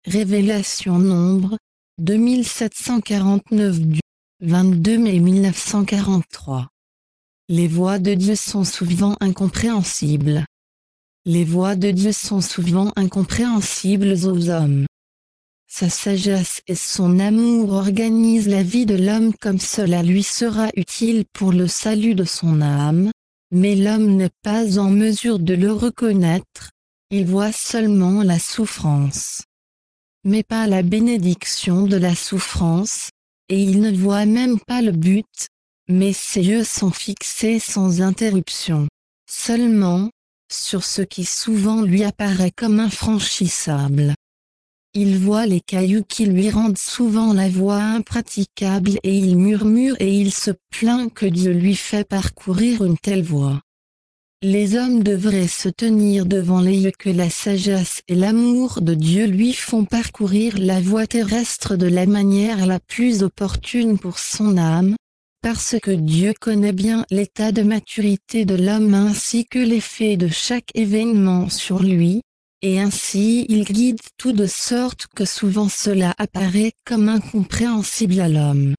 Révélation Nombre, 2749 du 22 mai 1943. Les voies de Dieu sont souvent incompréhensibles. Les voies de Dieu sont souvent incompréhensibles aux hommes. Sa sagesse et son amour organisent la vie de l'homme comme cela lui sera utile pour le salut de son âme, mais l'homme n'est pas en mesure de le reconnaître, il voit seulement la souffrance, mais pas la bénédiction de la souffrance, et il ne voit même pas le but, mais ses yeux sont fixés sans interruption, seulement, sur ce qui souvent lui apparaît comme infranchissable. Il voit les cailloux qui lui rendent souvent la voie impraticable et il murmure et il se plaint que Dieu lui fait parcourir une telle voie. Les hommes devraient se tenir devant les yeux que la sagesse et l'amour de Dieu lui font parcourir la voie terrestre de la manière la plus opportune pour son âme, parce que Dieu connaît bien l'état de maturité de l'homme ainsi que l'effet de chaque événement sur lui, et ainsi il guide tout de sorte que souvent cela apparaît comme incompréhensible à l'homme.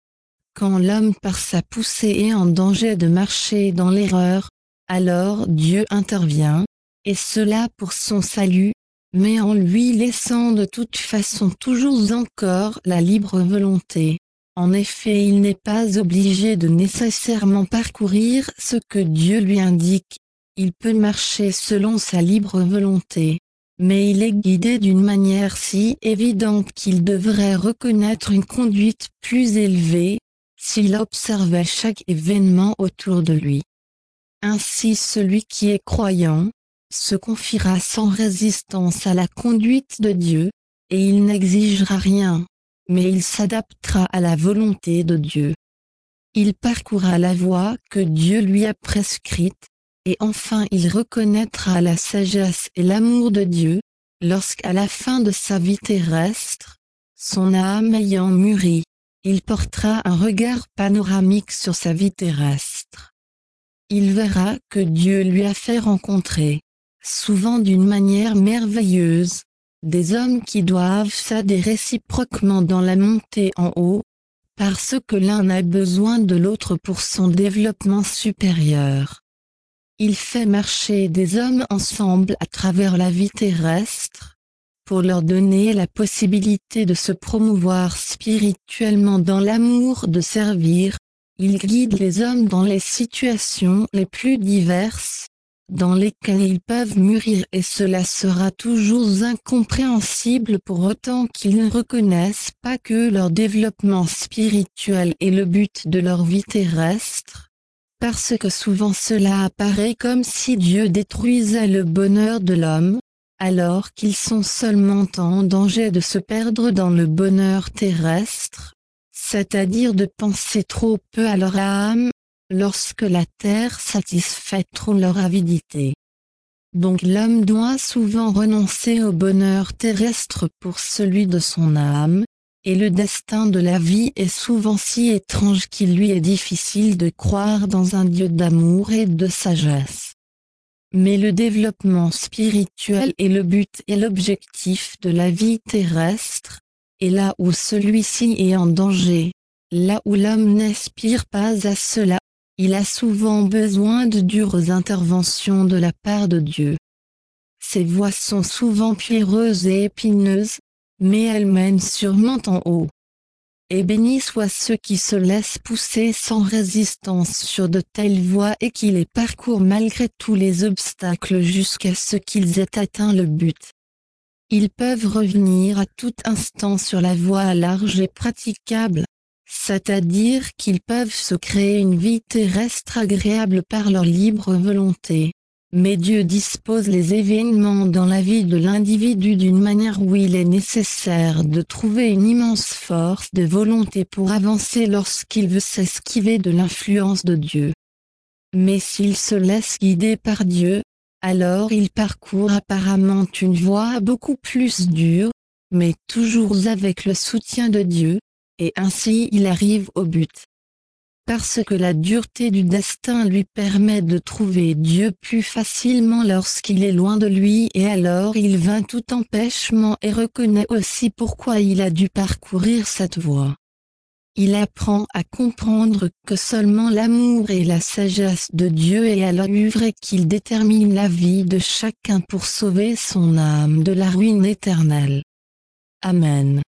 Quand l'homme par sa poussée est en danger de marcher dans l'erreur, alors Dieu intervient, et cela pour son salut, mais en lui laissant de toute façon toujours encore la libre volonté. En effet, il n'est pas obligé de nécessairement parcourir ce que Dieu lui indique, il peut marcher selon sa libre volonté, mais il est guidé d'une manière si évidente qu'il devrait reconnaître une conduite plus élevée, s'il observait chaque événement autour de lui. Ainsi celui qui est croyant, se confiera sans résistance à la conduite de Dieu, et il n'exigera rien, mais il s'adaptera à la volonté de Dieu. Il parcourra la voie que Dieu lui a prescrite, et enfin il reconnaîtra la sagesse et l'amour de Dieu, lorsqu'à la fin de sa vie terrestre, son âme ayant mûri, il portera un regard panoramique sur sa vie terrestre. Il verra que Dieu lui a fait rencontrer, souvent d'une manière merveilleuse, des hommes qui doivent s'aider réciproquement dans la montée en haut, parce que l'un a besoin de l'autre pour son développement supérieur. Il fait marcher des hommes ensemble à travers la vie terrestre, pour leur donner la possibilité de se promouvoir spirituellement dans l'amour de servir. Il guide les hommes dans les situations les plus diverses, dans lesquelles ils peuvent mûrir et cela sera toujours incompréhensible pour autant qu'ils ne reconnaissent pas que leur développement spirituel est le but de leur vie terrestre, parce que souvent cela apparaît comme si Dieu détruisait le bonheur de l'homme, alors qu'ils sont seulement en danger de se perdre dans le bonheur terrestre, c'est-à-dire de penser trop peu à leur âme, lorsque la terre satisfait trop leur avidité. Donc l'homme doit souvent renoncer au bonheur terrestre pour celui de son âme, et le destin de la vie est souvent si étrange qu'il lui est difficile de croire dans un Dieu d'amour et de sagesse. Mais le développement spirituel est le but et l'objectif de la vie terrestre, et là où celui-ci est en danger, là où l'homme n'aspire pas à cela, il a souvent besoin de dures interventions de la part de Dieu. Ces voies sont souvent pierreuses et épineuses, mais elles mènent sûrement en haut. Et bénis soient ceux qui se laissent pousser sans résistance sur de telles voies et qui les parcourent malgré tous les obstacles jusqu'à ce qu'ils aient atteint le but. Ils peuvent revenir à tout instant sur la voie large et praticable, c'est-à-dire qu'ils peuvent se créer une vie terrestre agréable par leur libre volonté. Mais Dieu dispose les événements dans la vie de l'individu d'une manière où il est nécessaire de trouver une immense force de volonté pour avancer lorsqu'il veut s'esquiver de l'influence de Dieu. Mais s'il se laisse guider par Dieu, alors il parcourt apparemment une voie beaucoup plus dure, mais toujours avec le soutien de Dieu, et ainsi il arrive au but. parce que la dureté du destin lui permet de trouver Dieu plus facilement lorsqu'il est loin de lui, et alors il vainc tout empêchement et reconnaît aussi pourquoi il a dû parcourir cette voie. Il apprend à comprendre que seulement l'amour et la sagesse de Dieu est à l'œuvre et qu'il détermine la vie de chacun pour sauver son âme de la ruine éternelle. Amen.